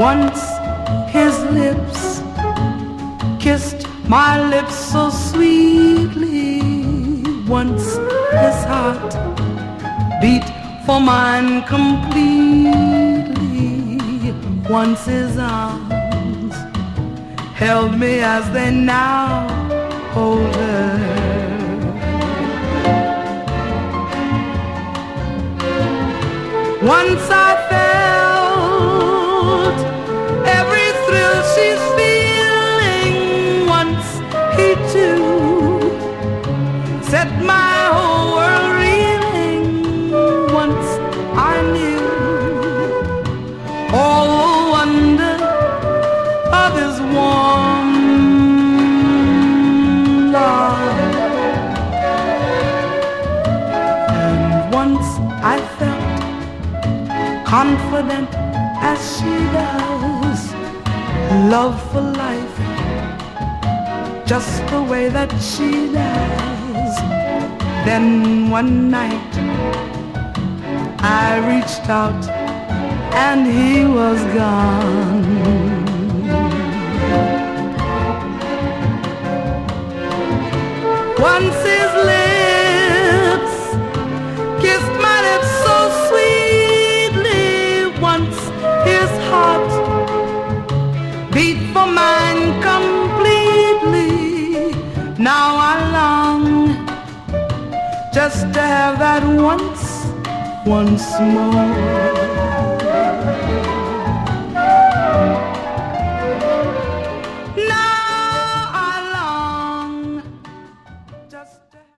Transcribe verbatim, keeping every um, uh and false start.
Once his lips kissed my lips so sweetly. Once his heart beat for mine completely. Once his arms held me as they now hold her. Once I felt every thrill she's feeling. Once he too set my whole world reeling. Once I knew all the wonder of his warm love. And once I felt confident as she does, love for life, just the way that she does. Then one night I reached out and he was gone. Once his lips kissed my lips so sweetly. Once his heart beat for mine completely. Now I long just to have that once, once more.